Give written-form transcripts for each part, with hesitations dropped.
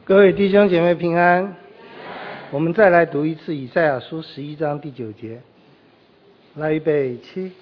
各位弟兄姐妹平安。我们再来读一次以赛亚书11章第9节。来，预备起。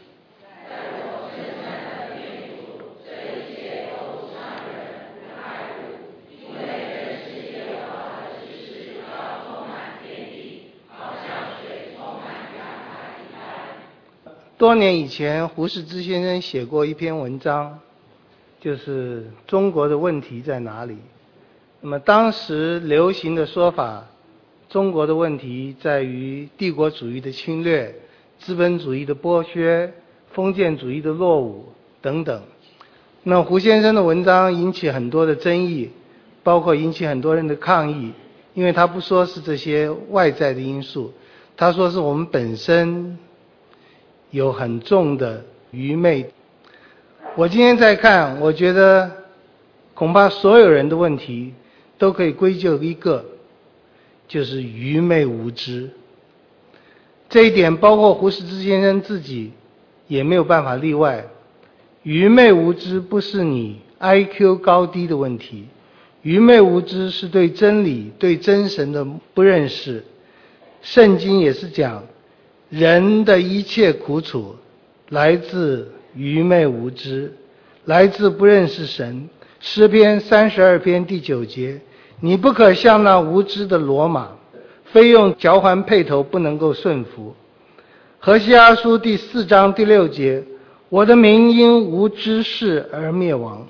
多年以前，胡适之先生写过一篇文章，就是中国的问题在哪里。那么当时流行的说法，中国的问题在于帝国主义的侵略、资本主义的剥削、封建主义的落伍等等。那胡先生的文章引起很多的争议，包括引起很多人的抗议，因为他不说是这些外在的因素，他说是我们本身有很重的愚昧。我今天在看，我觉得恐怕所有人的问题都可以归咎一个，就是愚昧无知。这一点包括胡适之先生自己也没有办法例外。愚昧无知不是你 IQ 高低的问题，愚昧无知是对真理、对真神的不认识。圣经也是讲人的一切苦楚来自愚昧无知，来自不认识神。诗篇32篇第9节，你不可像那无知的骡马，非用嚼环辔头不能够顺服。何西阿书第4章第6节，我的民因无知识而灭亡。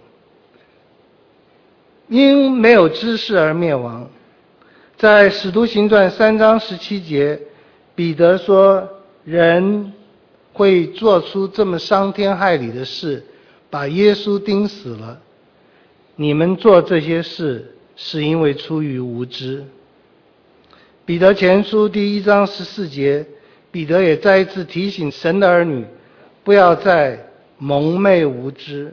因没有知识而灭亡。在使徒行传3章17节，彼得说人会做出这么伤天害理的事，把耶稣钉死了。你们做这些事是因为出于无知。彼得前书第1章14节，彼得也再一次提醒神的儿女，不要再蒙昧无知。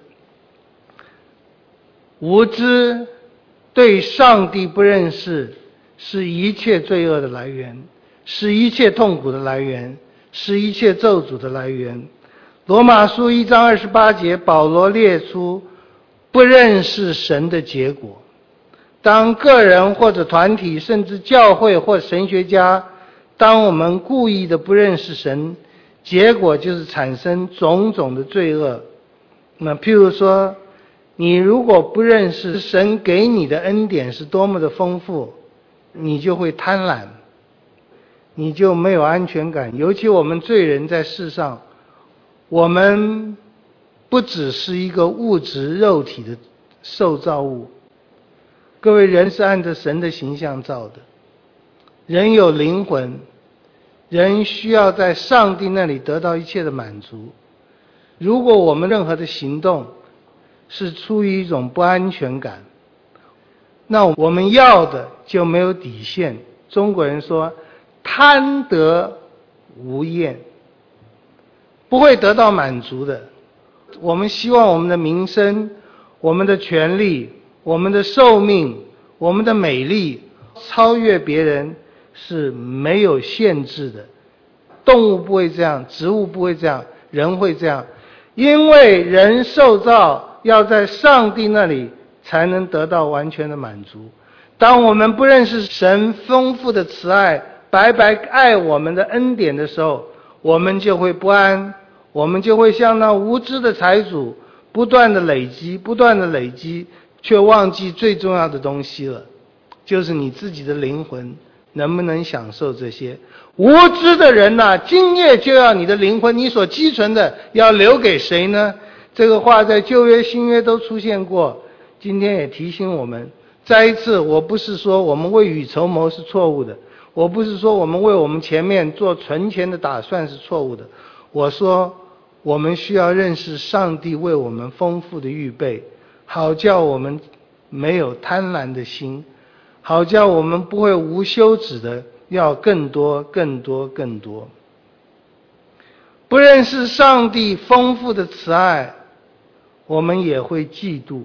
无知对上帝不认识，是一切罪恶的来源，是一切痛苦的来源，是一切咒诅的来源。罗马书1章28节，保罗列出不认识神的结果。当个人或者团体，甚至教会或神学家，当我们故意的不认识神，结果就是产生种种的罪恶。那譬如说，你如果不认识神给你的恩典是多么的丰富，你就会贪婪，你就没有安全感。尤其我们罪人在世上，我们不只是一个物质肉体的受造物。各位，人是按照神的形象造的，人有灵魂，人需要在上帝那里得到一切的满足。如果我们任何的行动是出于一种不安全感，那我们要的就没有底线。中国人说贪得无厌，不会得到满足的。我们希望我们的名声、我们的权利、我们的寿命、我们的美丽超越别人是没有限制的。动物不会这样，植物不会这样，人会这样。因为人受造要在上帝那里才能得到完全的满足。当我们不认识神丰富的慈爱，白白爱我们的恩典的时候，我们就会不安，我们就会像那无知的财主，不断的累积，不断的累积，却忘记最重要的东西了，就是你自己的灵魂能不能享受这些。无知的人呐，今夜就要你的灵魂，你所积存的要留给谁呢？这个话在旧约新约都出现过，今天也提醒我们。再一次，我不是说我们未雨绸缪是错误的，我不是说我们为我们前面做存钱的打算是错误的，我说我们需要认识上帝为我们丰富的预备，好叫我们没有贪婪的心，好叫我们不会无休止的要更多更多更多。不认识上帝丰富的慈爱，我们也会嫉妒。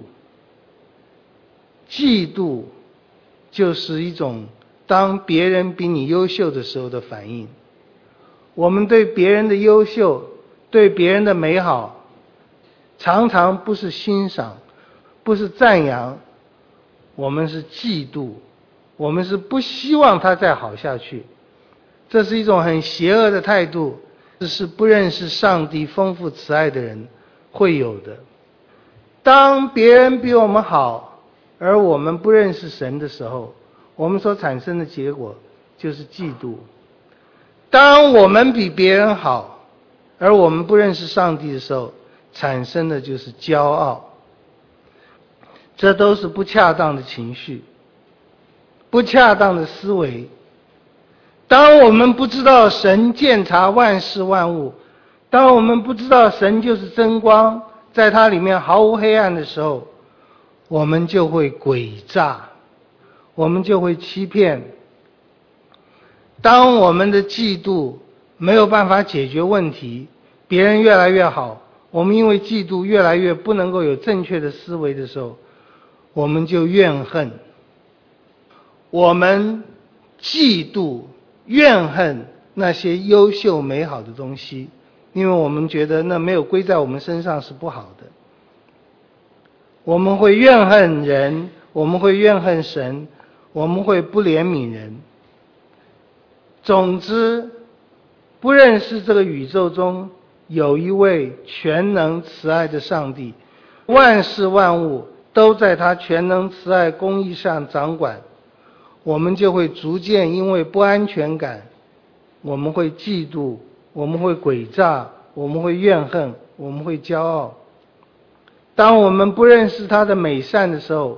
嫉妒就是一种当别人比你优秀的时候的反应。我们对别人的优秀，对别人的美好，常常不是欣赏，不是赞扬，我们是嫉妒， 我们是不希望它再好下去。这是一种很邪恶的态度，这是不认识上帝丰富慈爱的人会有的。当别人比我们好，而我们不认识神的时候，我们所产生的结果就是嫉妒。当我们比别人好，而我们不认识上帝的时候，产生的就是骄傲。这都是不恰当的情绪，不恰当的思维。当我们不知道神鉴察万事万物，当我们不知道神就是真光，在它里面毫无黑暗的时候，我们就会诡诈，我们就会欺骗。当我们的嫉妒没有办法解决问题，别人越来越好，我们因为嫉妒越来越不能够有正确的思维的时候，我们就怨恨。我们嫉妒怨恨那些优秀美好的东西，因为我们觉得那没有归在我们身上是不好的。我们会怨恨人，我们会怨恨神，我们会不怜悯人。总之，不认识这个宇宙中有一位全能慈爱的上帝，万事万物都在他全能慈爱公义上掌管，我们就会逐渐因为不安全感，我们会嫉妒，我们会诡诈，我们会怨恨，我们会骄傲。当我们不认识他的美善的时候，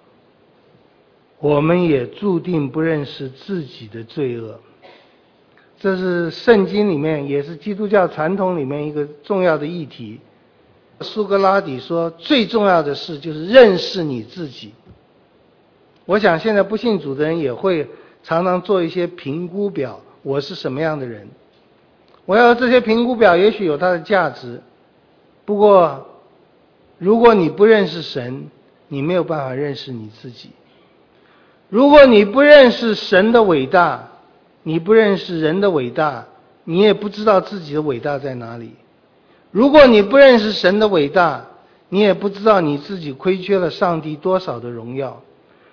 我们也注定不认识自己的罪恶。这是圣经里面，也是基督教传统里面一个重要的议题。苏格拉底说，最重要的事就是认识你自己。我想现在不信主的人也会常常做一些评估表，我是什么样的人。我要这些评估表也许有它的价值，不过如果你不认识神，你没有办法认识你自己。如果你不认识神的伟大，你不认识人的伟大，你也不知道自己的伟大在哪里。如果你不认识神的伟大，你也不知道你自己亏缺了上帝多少的荣耀。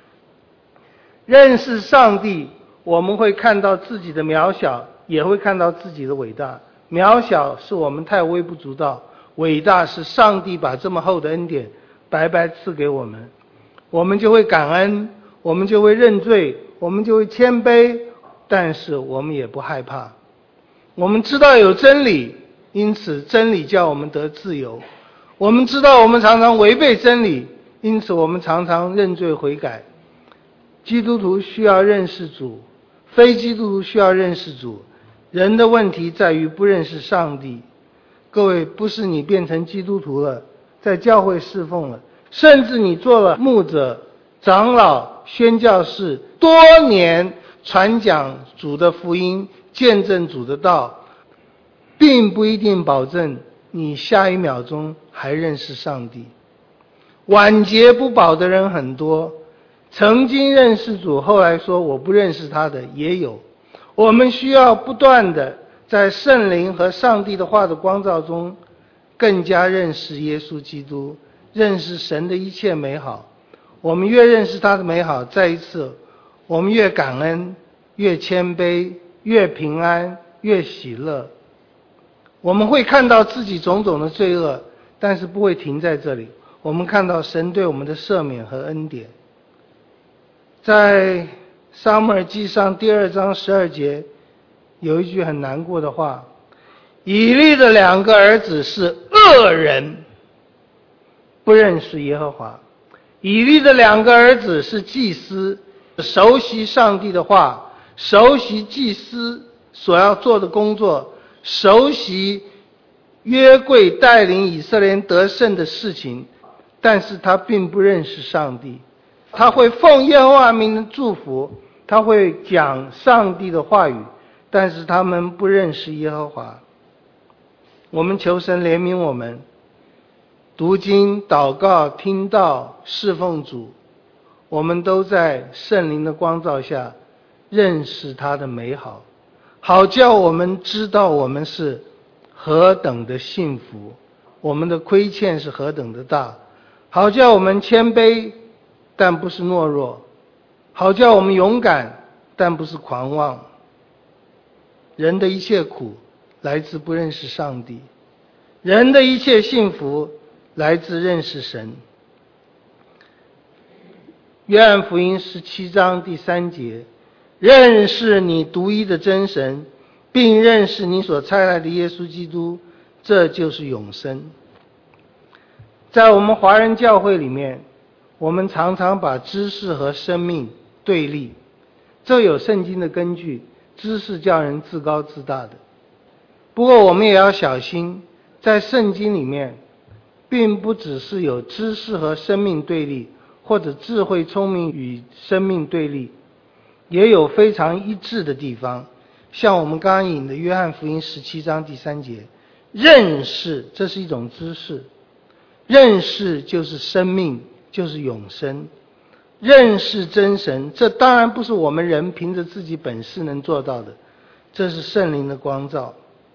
认识上帝，我们会看到自己的渺小，也会看到自己的伟大。渺小是我们太微不足道，伟大是上帝把这么厚的恩典白白赐给我们。我们就会感恩，我们就会认罪，我们就会谦卑，但是我们也不害怕。我们知道有真理，因此真理叫我们得自由。我们知道我们常常违背真理，因此我们常常认罪悔改。基督徒需要认识主，非基督徒需要认识主。人的问题在于不认识上帝。各位，不是你变成基督徒了，在教会侍奉了，甚至你做了牧者、长老、宣教士，多年传讲主的福音，见证主的道，并不一定保证你下一秒钟还认识上帝。晚节不保的人很多，曾经认识主，后来说我不认识他的也有。我们需要不断的在圣灵和上帝的话的光照中，更加认识耶稣基督，认识神的一切美好。我们越认识他的美好，再一次我们越感恩，越谦卑，越平安，越喜乐。我们会看到自己种种的罪恶，但是不会停在这里。我们看到神对我们的赦免和恩典。在撒母耳记上第2章12节有一句很难过的话，以利的2个儿子是恶人，不认识耶和华。以利的2个儿子是祭司，熟悉上帝的话，熟悉祭司所要做的工作，熟悉约柜带领以色列人得胜的事情，但是他并不认识上帝。他会奉耶和华名的祝福，他会讲上帝的话语，但是他们不认识耶和华。我们求神怜悯我们，读经、祷告、听道、侍奉主，我们都在圣灵的光照下认识他的美好，好叫我们知道我们是何等的幸福，我们的亏欠是何等的大，好叫我们谦卑但不是懦弱， 好叫我们勇敢，但不是狂妄。人的一切苦来自不认识上帝，人的一切幸福来自认识神。约翰福音17章第3节，认识你独一的真神，并认识你所差来的耶稣基督，这就是永生。在我们华人教会里面，我们常常把知识和生命对立，这有圣经的根据，知识叫人自高自大的。不过我们也要小心，在圣经里面并不只是有知识和生命对立，或者智慧聪明与生命对立，也有非常一致的地方。像我们刚刚引的约翰福音17章第3节，认识，这是一种知识，认识就是生命，就是永生。认识真神，这当然不是我们人凭着自己本事能做到的，这是圣灵的光照。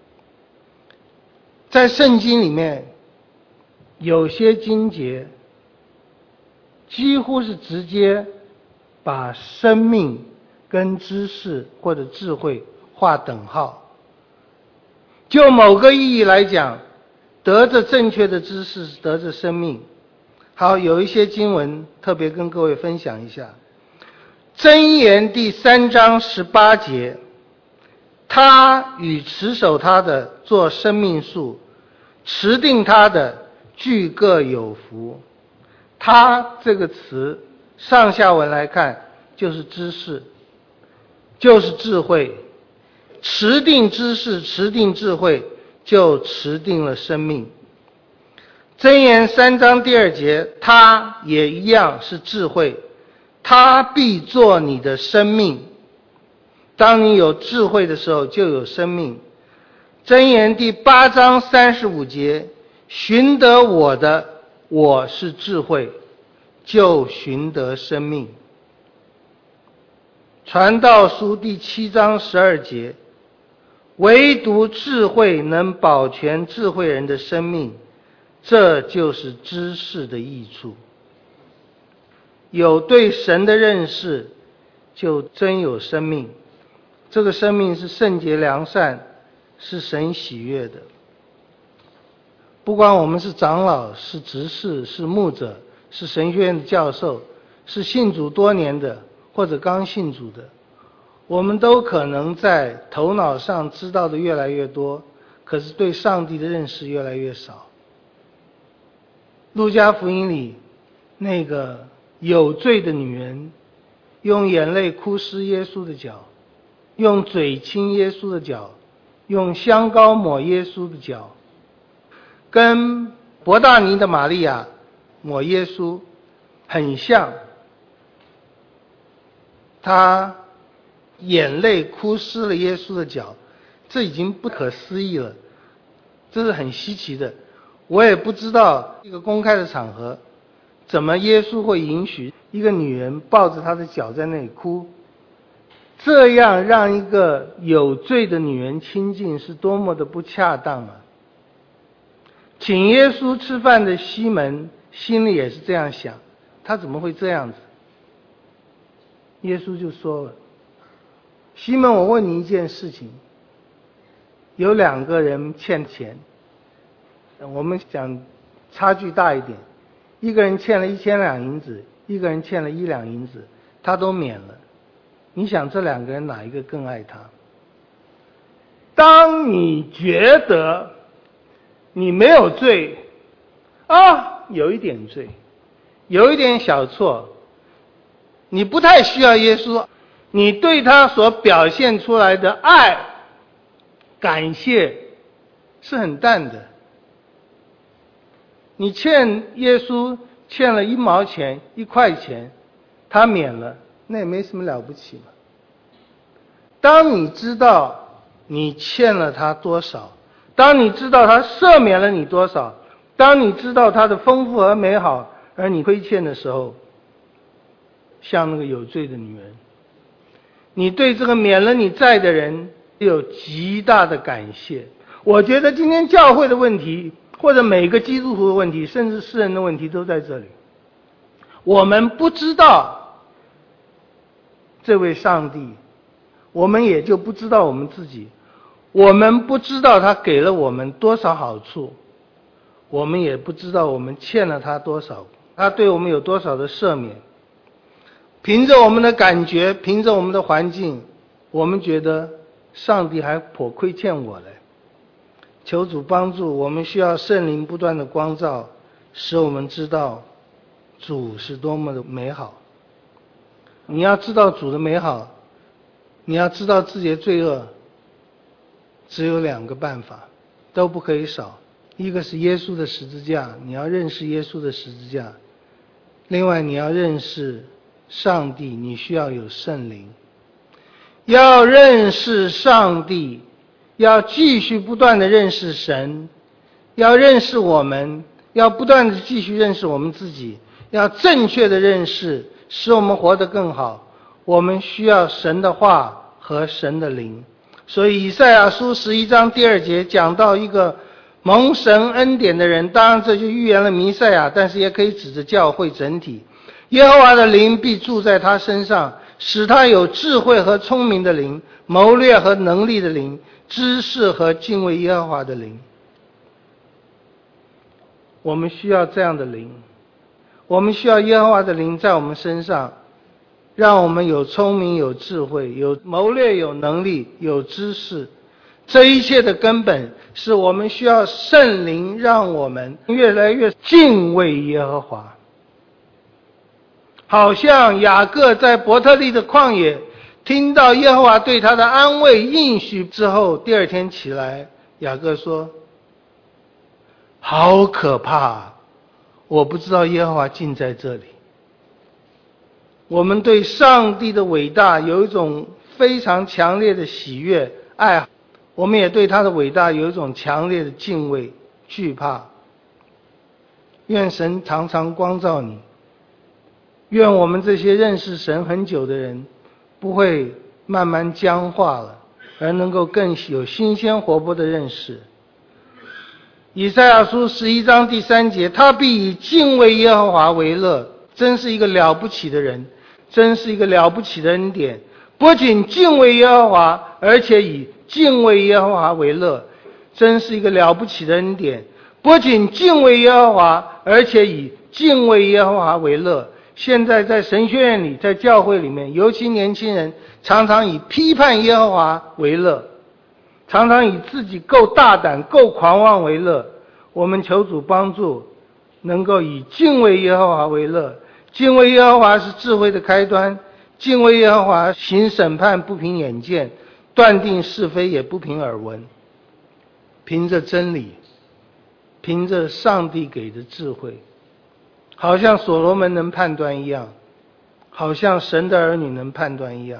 在圣经里面有些经节几乎是直接把生命跟知识或者智慧划等号。就某个意义来讲，得着正确的知识是得着生命。好，有一些经文特别跟各位分享一下。箴言第3章18节，他与持守他的做生命树，持定他的俱各有福。他这个词上下文来看就是知识，就是智慧。持定知识，持定智慧，就持定了生命。箴言3章第2节，他也一样是智慧，他必做你的生命。当你有智慧的时候，就有生命。箴言第8章35节，寻得我的，我是智慧，就寻得生命。传道书第7章12节，唯独智慧能保全智慧人的生命，这就是知识的益处。有对神的认识，就真有生命。这个生命是圣洁良善，是神喜悦的。不管我们是长老，是执事，是牧者，是神学院的教授，是信主多年的，或者刚信主的，我们都可能在头脑上知道的越来越多，可是对上帝的认识越来越少。路加福音里那个有罪的女人，用眼泪哭湿耶稣的脚，用嘴亲耶稣的脚，用香膏抹耶稣的脚，跟伯大尼的玛利亚抹耶稣很像。她眼泪哭湿了耶稣的脚，这已经不可思议了，这是很稀奇的。我也不知道一个公开的场合，怎么耶稣会允许一个女人抱着她的脚在那里哭，这样让一个有罪的女人亲近是多么的不恰当啊！请耶稣吃饭的西门心里也是这样想，他怎么会这样子？耶稣就说了，西门，我问你一件事情，有2个人欠钱，我们讲差距大一点，一个人欠了1000两银子，一个人欠了1两银子，他都免了。你想这2个人哪一个更爱他？当你觉得你没有罪啊，有一点罪，有一点小错，你不太需要耶稣，你对他所表现出来的爱感谢是很淡的。你欠耶稣欠了1毛钱1块钱，他免了，那也没什么了不起嘛。当你知道你欠了他多少，当你知道他赦免了你多少，当你知道他的丰富和美好，而你亏欠的时候，像那个有罪的女人，你对这个免了你债的人有极大的感谢。我觉得今天教会的问题，或者每个基督徒的问题，甚至世人的问题都在这里。我们不知道这位上帝，我们也就不知道我们自己，我们不知道他给了我们多少好处，我们也不知道我们欠了他多少，他对我们有多少的赦免。凭着我们的感觉，凭着我们的环境，我们觉得上帝还颇亏欠我嘞。求主帮助，我们需要圣灵不断的光照，使我们知道主是多么的美好。你要知道主的美好，你要知道自己的罪恶，只有2个办法，都不可以少。一个是耶稣的十字架，你要认识耶稣的十字架；另外你要认识上帝，你需要有圣灵。要认识上帝，要继续不断的认识神，要认识我们，要不断的继续认识我们自己，要正确的认识，使我们活得更好。我们需要神的话和神的灵。所以以赛亚书11章第2节讲到一个蒙神恩典的人，当然这就预言了弥赛亚，但是也可以指着教会整体。耶和华的灵必住在他身上，使他有智慧和聪明的灵，谋略和能力的灵，知识和敬畏耶和华的灵。我们需要这样的灵，我们需要耶和华的灵在我们身上，让我们有聪明，有智慧，有谋略，有能力，有知识。这一切的根本是我们需要圣灵，让我们越来越敬畏耶和华。好像雅各在伯特利的旷野听到耶和华对他的安慰应许之后，第2天起来，雅各说：好可怕，我不知道耶和华竟在这里。我们对上帝的伟大有一种非常强烈的喜悦爱好，我们也对他的伟大有一种强烈的敬畏惧怕。愿神常常光照你，愿我们这些认识神很久的人不会慢慢僵化了，而能够更有新鲜活泼的认识。以赛亚书11章第3节，他必以敬畏耶和华为乐。真是一个了不起的人，真是一个了不起的恩典。不仅敬畏耶和华，而且以敬畏耶和华为乐。真是一个了不起的恩典。不仅敬畏耶和华，而且以敬畏耶和华为乐。现在在神学院里，在教会里面，尤其年轻人常常以批判耶和华为乐，常常以自己够大胆够狂妄为乐。我们求主帮助，能够以敬畏耶和华为乐。敬畏耶和华是智慧的开端，敬畏耶和华行审判不凭眼见，断定是非也不凭耳闻。凭着真理，凭着上帝给的智慧，好像所罗门能判断一样，好像神的儿女能判断一样。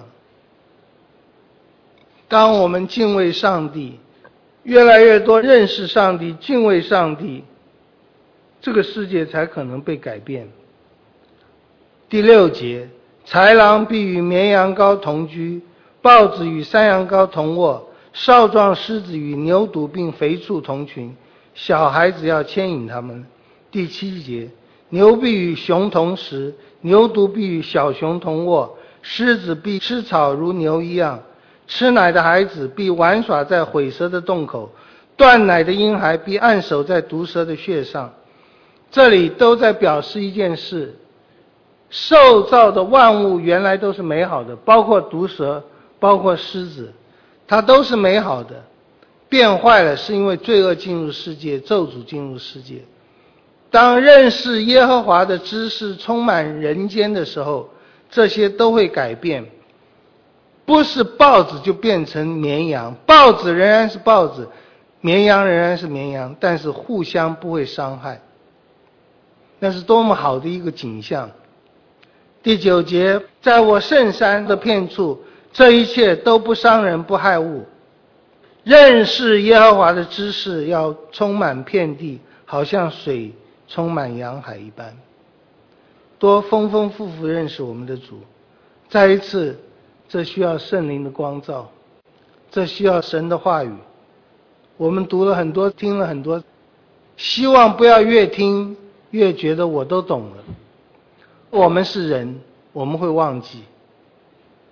当我们敬畏上帝，越来越多认识上帝，敬畏上帝，这个世界才可能被改变。第6节，豺狼必与绵羊羔同居，豹子与山羊羔同卧，少壮狮子与牛犊并肥畜同群，小孩子要牵引他们。第7节，牛必与熊同食，牛犊必与小熊同卧，狮子必吃草如牛一样，吃奶的孩子必玩耍在毁蛇的洞口，断奶的婴孩必按手在毒蛇的穴上。这里都在表示一件事，受造的万物原来都是美好的，包括毒蛇，包括狮子，它都是美好的。变坏了是因为罪恶进入世界，咒诅进入世界。当认识耶和华的知识充满人间的时候，这些都会改变。不是豹子就变成绵羊，豹子仍然是豹子，绵羊仍然是绵羊，但是互相不会伤害。那是多么好的一个景象。第9节，在我圣山的遍处，这一切都不伤人不害物。认识耶和华的知识要充满遍地，好像水充满洋海一般。多丰丰富富认识我们的主。再一次，这需要圣灵的光照，这需要神的话语。我们读了很多，听了很多，希望不要越听越觉得我都懂了。我们是人，我们会忘记。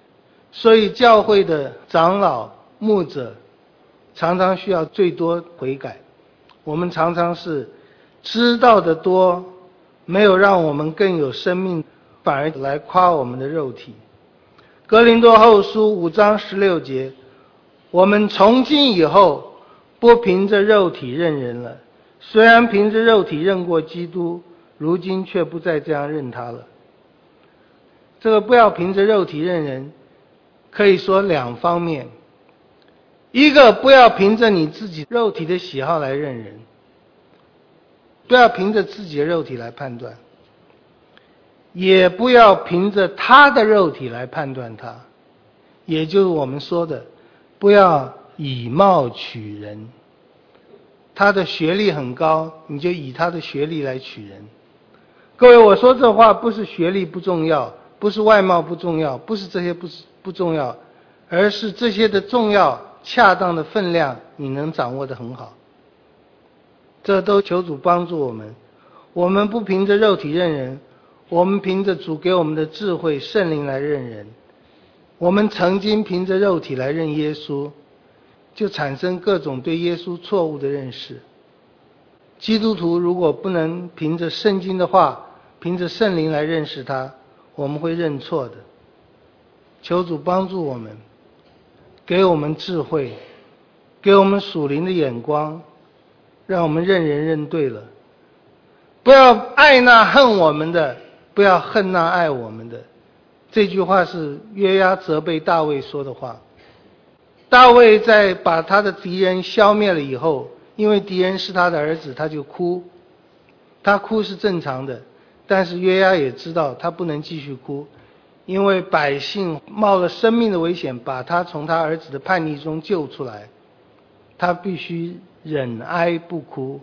所以教会的长老、牧者常常需要最多悔改。我们常常是知道的多，没有让我们更有生命，反而来夸我们的肉体。哥林多后书5章16节，我们从今以后不凭着肉体认人了，虽然凭着肉体认过基督，如今却不再这样认他了。这个不要凭着肉体认人，可以说两方面。一个，不要凭着你自己肉体的喜好来认人，不要凭着自己的肉体来判断，也不要凭着他的肉体来判断他，也就是我们说的不要以貌取人。他的学历很高，你就以他的学历来取人。各位，我说这话不是学历不重要，不是外貌不重要，不是这些不重要，而是这些的重要恰当的分量你能掌握得很好。这都求主帮助我们。我们不凭着肉体认人，我们凭着主给我们的智慧圣灵来认人。我们曾经凭着肉体来认耶稣，就产生各种对耶稣错误的认识。基督徒如果不能凭着圣经的话，凭着圣灵来认识他，我们会认错的。求主帮助我们，给我们智慧，给我们属灵的眼光，让我们认人认对了。不要爱那恨我们的，不要恨那爱我们的。这句话是约押责备大卫说的话。大卫在把他的敌人消灭了以后，因为敌人是他的儿子，他就哭。他哭是正常的，但是约押也知道他不能继续哭，因为百姓冒了生命的危险把他从他儿子的叛逆中救出来，他必须忍哀不哭。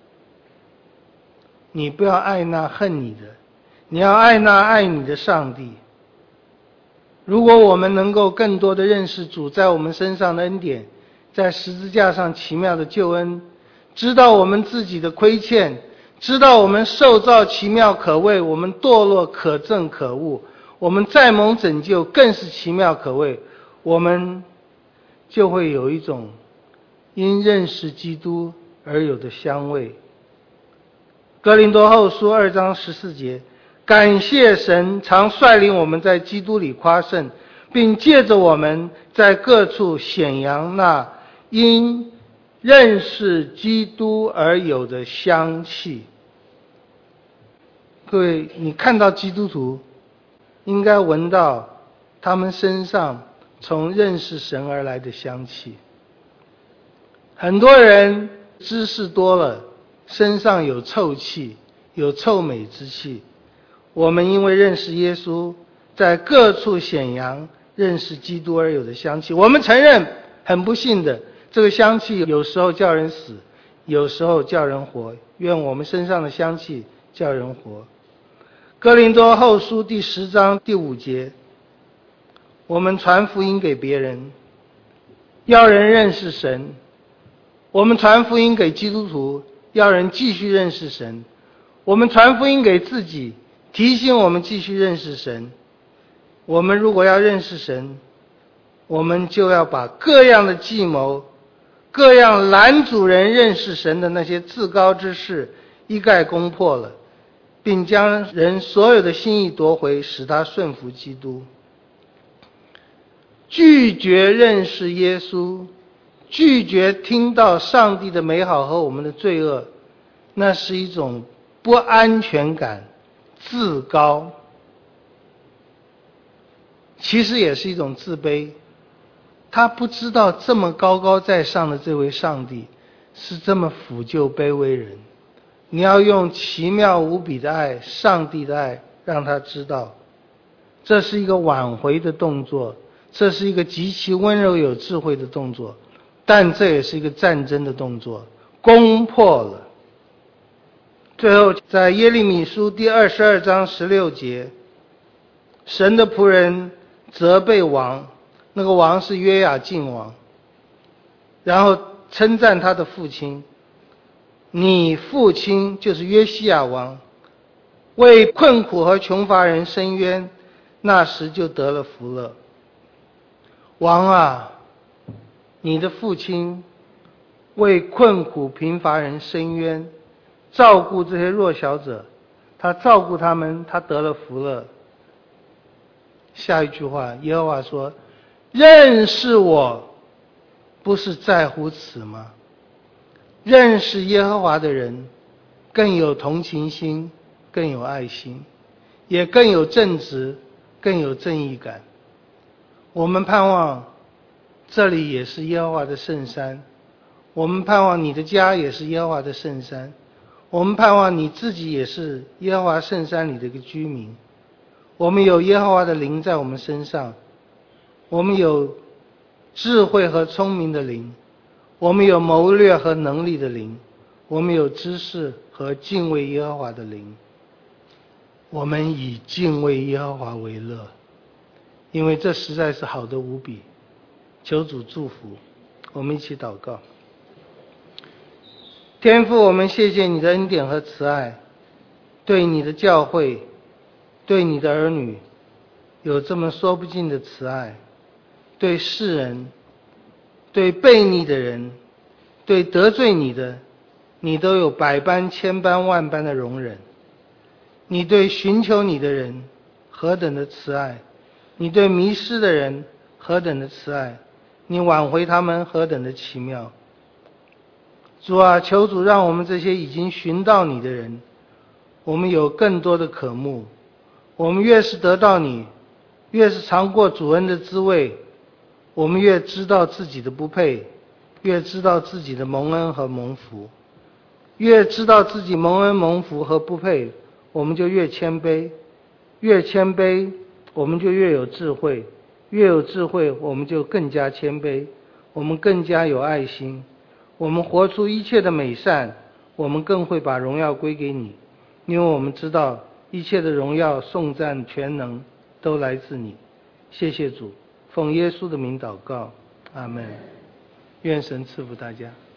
你不要爱那恨你的，你要爱那爱你的上帝。如果我们能够更多的认识主在我们身上的恩典，在十字架上奇妙的救恩，知道我们自己的亏欠，知道我们受造奇妙可畏，我们堕落可憎可恶，我们再蒙拯救更是奇妙可畏，我们就会有一种因认识基督而有的香味。哥林多后书2章14节，感谢神常率领我们在基督里夸胜，并借着我们在各处显扬那因认识基督而有的香气。各位，你看到基督徒，应该闻到他们身上从认识神而来的香气。很多人知识多了，身上有臭气，有臭美之气。我们因为认识耶稣，在各处显扬认识基督而有的香气。我们承认，很不幸的，这个香气有时候叫人死，有时候叫人活。愿我们身上的香气叫人活。哥林多后书第10章第5节，我们传福音给别人，要人认识神。我们传福音给基督徒，要人继续认识神。我们传福音给自己，提醒我们继续认识神。我们如果要认识神，我们就要把各样的计谋，各样拦阻人认识神的那些自高之事一概攻破了，并将人所有的心意夺回，使他顺服基督。拒绝认识耶稣，拒绝听到上帝的美好和我们的罪恶，那是一种不安全感，自高，其实也是一种自卑。他不知道这么高高在上的这位上帝是这么抚救卑微人。你要用奇妙无比的爱，上帝的爱，让他知道，这是一个挽回的动作，这是一个极其温柔有智慧的动作，但这也是一个战争的动作，攻破了。最后在耶利米书第22章16节，神的仆人责备王，那个王是约雅敬王，然后称赞他的父亲，你父亲就是约西亚王，为困苦和穷乏人伸冤，那时就得了福乐。 王啊，你的父亲为困苦贫乏人伸冤，照顾这些弱小者，他照顾他们，他得了福了。下一句话，耶和华说：认识我，不是在乎此吗？认识耶和华的人更有同情心，更有爱心，也更有正直，更有正义感。我们盼望这里也是耶和华的圣山，我们盼望你的家也是耶和华的圣山，我们盼望你自己也是耶和华圣山里的一个居民。我们有耶和华的灵在我们身上，我们有智慧和聪明的灵，我们有谋略和能力的灵，我们有知识和敬畏耶和华的灵。我们以敬畏耶和华为乐，因为这实在是好的无比。求主祝福，我们一起祷告。天父，我们谢谢你的恩典和慈爱，对你的教会，对你的儿女有这么说不尽的慈爱，对世人，对悖逆的人，对得罪你的，你都有百般千般万般的容忍。你对寻求你的人何等的慈爱，你对迷失的人何等的慈爱，你挽回他们何等的奇妙。主啊，求主让我们这些已经寻到你的人，我们有更多的渴慕。我们越是得到你，越是尝过主恩的滋味，我们越知道自己的不配，越知道自己的蒙恩和蒙福。越知道自己蒙恩蒙福和不配，我们就越谦卑，越谦卑我们就越有智慧，越有智慧我们就更加谦卑，我们更加有爱心，我们活出一切的美善，我们更会把荣耀归给你，因为我们知道一切的荣耀颂赞全能都来自你。谢谢主，奉耶稣的名祷告，阿们。愿神赐福大家。